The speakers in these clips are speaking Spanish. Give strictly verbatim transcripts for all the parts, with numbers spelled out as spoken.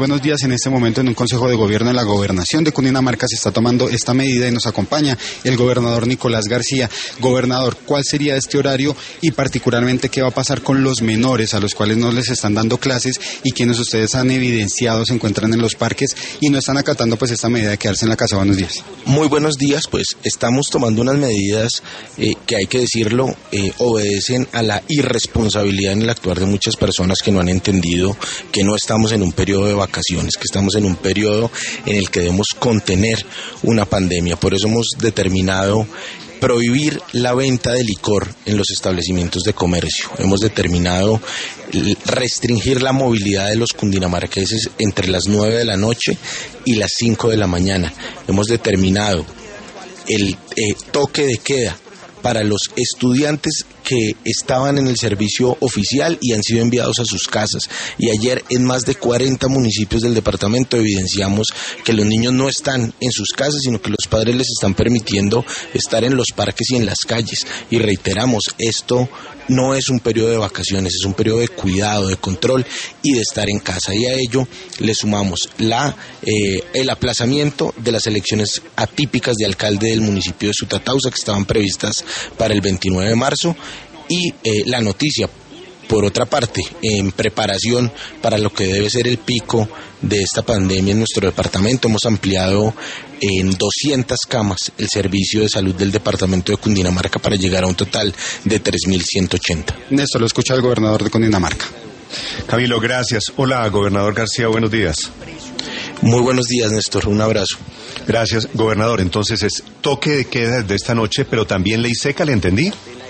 Buenos días. En este momento en un consejo de gobierno en la gobernación de Cundinamarca se está tomando esta medida y nos acompaña el gobernador Nicolás García. Gobernador, ¿cuál sería este horario y particularmente qué va a pasar con los menores a los cuales no les están dando clases y quienes ustedes han evidenciado se encuentran en los parques y no están acatando pues esta medida de quedarse en la casa? Buenos días. Muy buenos días, pues estamos tomando unas medidas eh, que hay que decirlo, eh, obedecen a la irresponsabilidad en el actuar de muchas personas que no han entendido que no estamos en un periodo de vacaciones, que estamos en un periodo en el que debemos contener una pandemia. Por eso hemos determinado prohibir la venta de licor en los establecimientos de comercio. Hemos determinado restringir la movilidad de los cundinamarqueses entre las nueve de la noche y las cinco de la mañana. Hemos determinado el eh, toque de queda para los estudiantes que estaban en el servicio oficial y han sido enviados a sus casas. Y ayer en más de cuarenta municipios del departamento evidenciamos que los niños no están en sus casas, sino que los padres les están permitiendo estar en los parques y en las calles. Y reiteramos, esto no es un periodo de vacaciones, es un periodo de cuidado, de control y de estar en casa. Y a ello le sumamos la eh, el aplazamiento de las elecciones atípicas de alcalde del municipio de Sutatausa, que estaban previstas para el veintinueve de marzo, y eh, la noticia, por otra parte, en preparación para lo que debe ser el pico de esta pandemia en nuestro departamento, hemos ampliado en doscientas camas el servicio de salud del departamento de Cundinamarca para llegar a un total de tres mil ciento ochenta. Néstor, lo escucha el gobernador de Cundinamarca. Camilo, gracias. Hola, gobernador García, buenos días. Muy buenos días, Néstor, un abrazo. Gracias, gobernador. Entonces es toque de queda desde esta noche, pero también ley seca, ¿le entendí?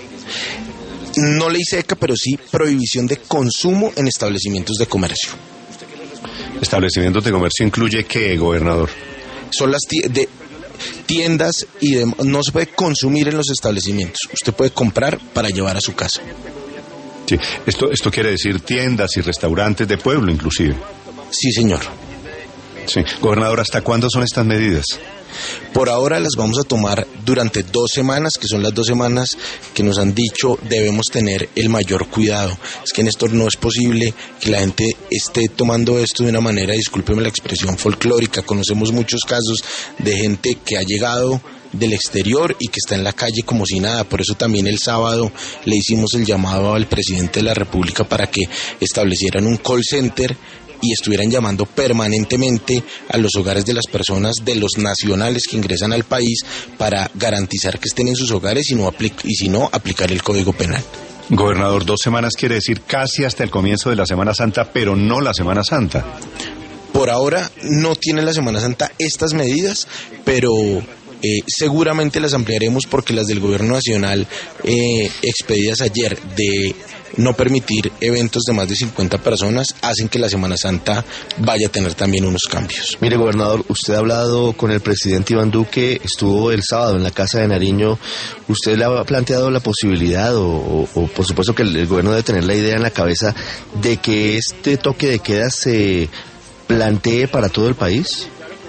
No ley seca, pero sí prohibición de consumo en establecimientos de comercio. ¿Establecimientos de comercio incluye qué, gobernador? Son las de tiendas y de, no se puede consumir en los establecimientos. Usted puede comprar para llevar a su casa. Sí, esto, esto quiere decir tiendas y restaurantes de pueblo, inclusive. Sí, señor. Sí. Gobernador, ¿hasta cuándo son estas medidas? Por ahora las vamos a tomar durante dos semanas, que son las dos semanas que nos han dicho debemos tener el mayor cuidado. Es que, Néstor, no es posible que la gente esté tomando esto de una manera, discúlpeme la expresión, folclórica. Conocemos muchos casos de gente que ha llegado del exterior y que está en la calle como si nada. Por eso también el sábado le hicimos el llamado al presidente de la República para que establecieran un call center y estuvieran llamando permanentemente a los hogares de las personas, de los nacionales que ingresan al país, para garantizar que estén en sus hogares y, no apli- y si no, aplicar el Código Penal. Gobernador, dos semanas quiere decir casi hasta el comienzo de la Semana Santa, pero no la Semana Santa. Por ahora no tiene la Semana Santa estas medidas, pero eh, seguramente las ampliaremos, porque las del Gobierno Nacional eh, expedidas ayer de no permitir eventos de más de cincuenta personas hacen que la Semana Santa vaya a tener también unos cambios. Mire, gobernador, usted ha hablado con el presidente Iván Duque, estuvo el sábado en la Casa de Nariño. ¿Usted le ha planteado la posibilidad, o, o, o por supuesto que el, el gobierno debe tener la idea en la cabeza, de que este toque de queda se plantee para todo el país?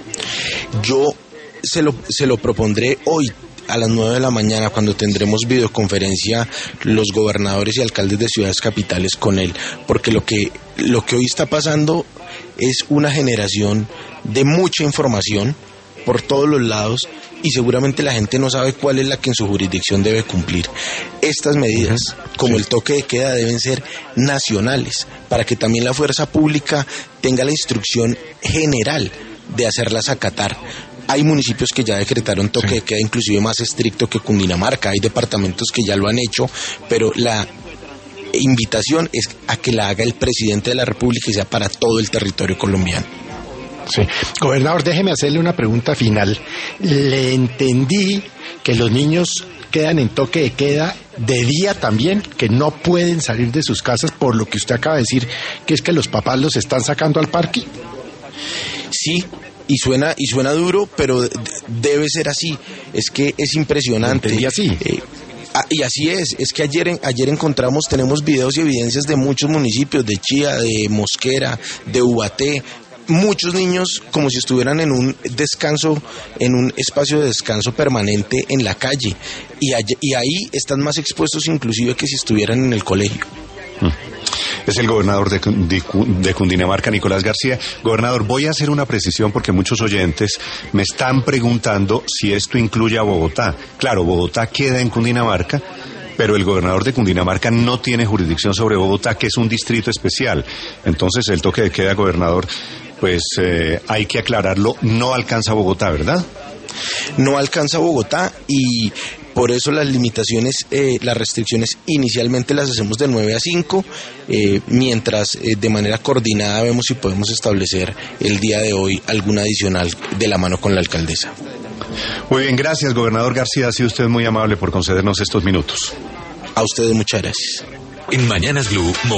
Yo se lo, se lo propondré hoy a las nueve de la mañana, cuando tendremos videoconferencia los gobernadores y alcaldes de ciudades capitales con él, porque lo que, lo que hoy está pasando es una generación de mucha información por todos los lados y seguramente la gente no sabe cuál es la que en su jurisdicción debe cumplir. Estas medidas, como el toque de queda, deben ser nacionales, para que también la fuerza pública tenga la instrucción general de hacerlas acatar. Hay municipios que ya decretaron toque sí. de queda inclusive más estricto que Cundinamarca, hay departamentos que ya lo han hecho, pero la invitación es a que la haga el presidente de la República y sea para todo el territorio colombiano. Sí. Gobernador, déjeme hacerle una pregunta final. Le entendí que los niños quedan en toque de queda de día también, que no pueden salir de sus casas, por lo que usted acaba de decir, que es que los papás los están sacando al parque. Sí, y suena y suena duro, pero debe ser así. Es que es impresionante. Y así. Eh, y así es. Es que ayer en, ayer encontramos, tenemos videos y evidencias de muchos municipios, de Chía, de Mosquera, de Ubaté. Muchos niños como si estuvieran en un descanso, en un espacio de descanso permanente en la calle. Y, allí, y ahí están más expuestos inclusive que si estuvieran en el colegio. Es el gobernador de, de, de Cundinamarca, Nicolás García. Gobernador, voy a hacer una precisión porque muchos oyentes me están preguntando si esto incluye a Bogotá. Claro, Bogotá queda en Cundinamarca, pero el gobernador de Cundinamarca no tiene jurisdicción sobre Bogotá, que es un distrito especial. Entonces, el toque de queda, gobernador, pues eh, hay que aclararlo, no alcanza a Bogotá, ¿verdad? No alcanza a Bogotá y por eso las limitaciones, eh, las restricciones inicialmente las hacemos de nueve a cinco, eh, mientras eh, de manera coordinada vemos si podemos establecer el día de hoy alguna adicional de la mano con la alcaldesa. Muy bien, gracias, gobernador García. Ha sido usted muy amable por concedernos estos minutos. A ustedes muchas gracias. En Mañanas Blue.